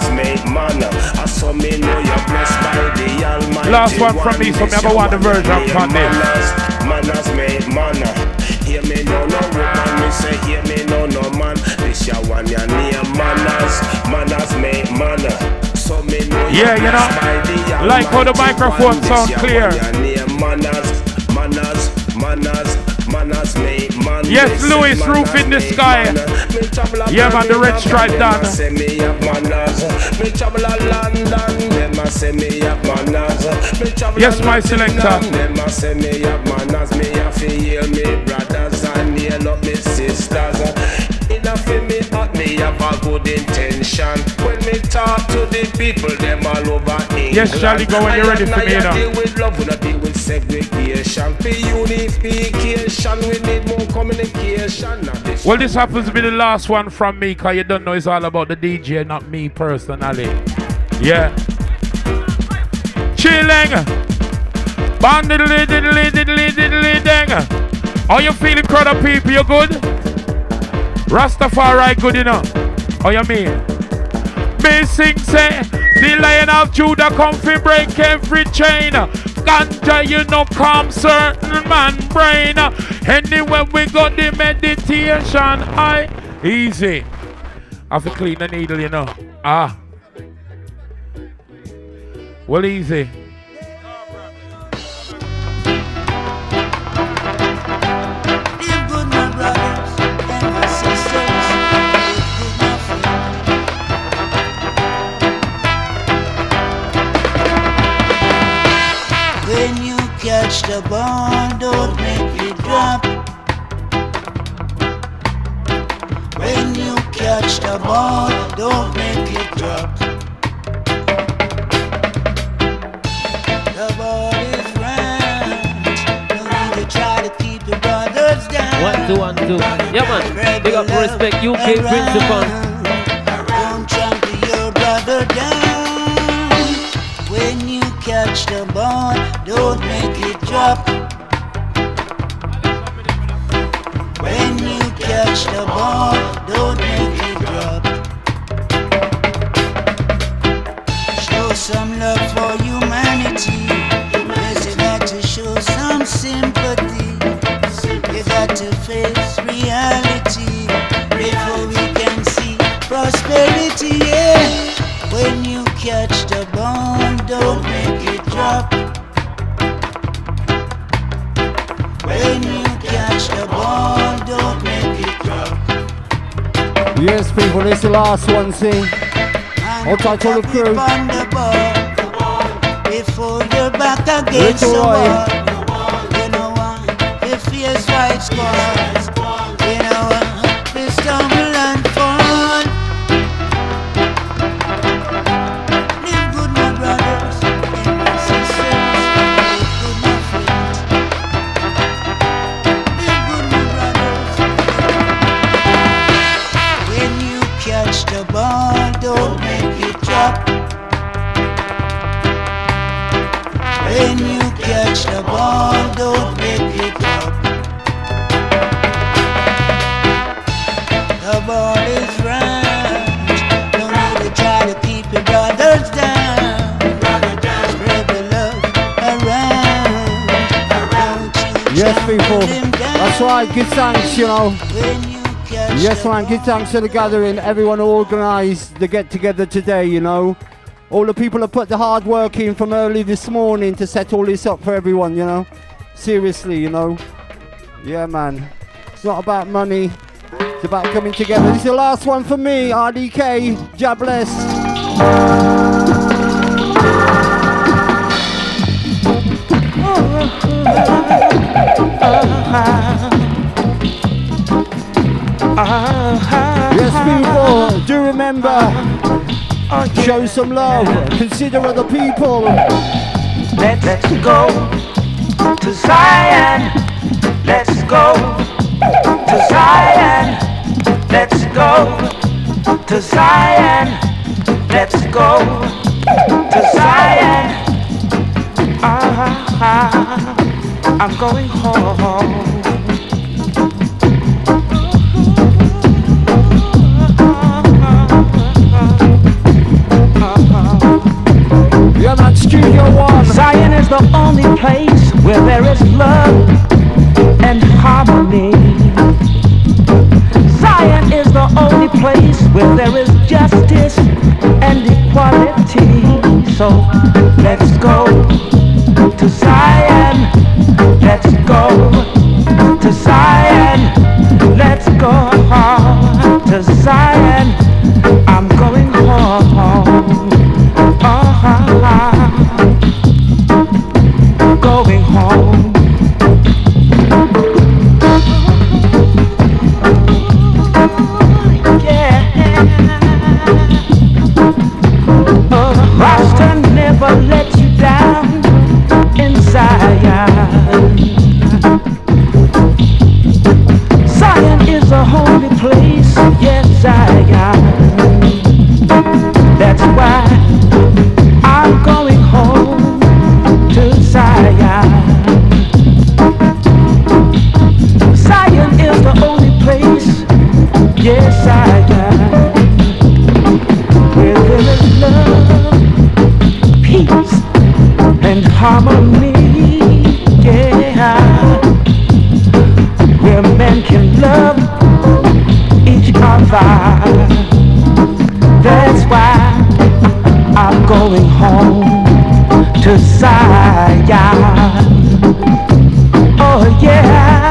Last one from me, so me have one the version from this. Manners make manner. Hear me no woman, me say hear me no man. This ya one ya name manners. Manners make manner. So me know yeah, you know, like how the microphone sound clear. Manners make manners. Yes, Louis, roof in the sky. Yeah, man, the red stripe down. Yes, my selector. Me have a good intention when me talk to the people them all over England. Yes, Charlie, go when you're ready for me now. Deal with love, we not deal with segregation. For unification, we need more communication. Well, this happens to be the last one from me, cause you don't know it's all about the DJ, not me personally. Yeah. Chilling. Bang diddly diddly diddly diddly dang. How you feeling, crowd of people? You good? Rastafari good enough. How you mean? Me sing say the Lion of Judah come fi break every chain. Ganja you know calm certain man brain. Anywhere we got the meditation. Easy. I have to clean the needle, you know. Well, easy. Catch the ball, don't make it drop. When you catch the ball, don't make it drop. The ball is round. No need to try to keep the brothers down. 1, 2, 1, 2. Yeah, man. Big up respect, UK principal. Don't trample your brother down. When you catch the ball, don't make it drop. When you catch the ball, don't make it drop. Show some love for humanity. Yes, you got to show some sympathy. You got to face reality before we can see prosperity. Yeah. When you catch the ball, don't make it drop. When you catch the ball, don't make it drop. Yes, people, this is the last one, see. I'll try to the crew. On the ball, before you're back against the wall. You know what? If fierce fight scores. You know what? We stumble and fall. Live good, my brothers and my sisters. Live good, my friends. Live good, my brothers. When you catch the ball, don't make it drop. When you catch the ball, don't make it drop. The ball is round. Don't need to try to keep your brothers down. Spread the love around. Yes, people. That's right. Good thanks, you know. Yes, man. Good thanks to the gathering. Everyone organised the get together today, you know. All the people have put the hard work in from early this morning to set all this up for everyone, you know. Seriously, you know. Yeah, man. It's not about money. It's about coming together. This is the last one for me, RDK. God bless. Yes, people, do remember, show some love, consider other people. Let's go to Zion. Let's go to Zion. Let's go to Zion. Let's go to Zion. I'm going home. Yeah, man, Studio One. Zion is the only place where there is love and harmony. Zion is the only place where there is justice and equality. So let's go to Zion. Let's go to Zion. Let's go to Zion. I'm going home. Going home. Rasta never let you down in Zion. Zion is a holy place, yes, Zion. That's why I'm going home to Zion. Zion is the only place, yes, Zion, where there is love, peace, and harmony, yeah, where men can love each other. That's why I'm going home to Zion. Oh yeah.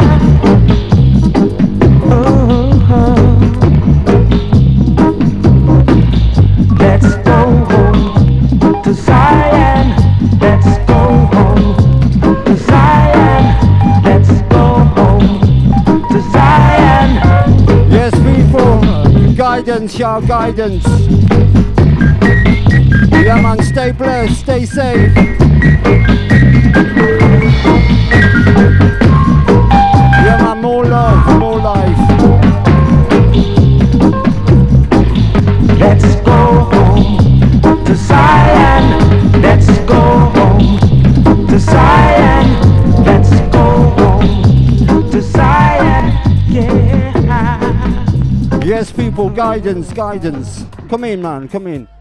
Let's go home to Zion. Let's go home to Zion. Let's go home to Zion. Yes, people. Guidance, y'all, guidance. Yeah, man, stay blessed, stay safe. Yeah, man, more love, more life. Let's go home to Zion. Let's go home to Zion. Let's go home to Zion. Yeah. Yes, people, guidance, guidance. Come in, man, come in.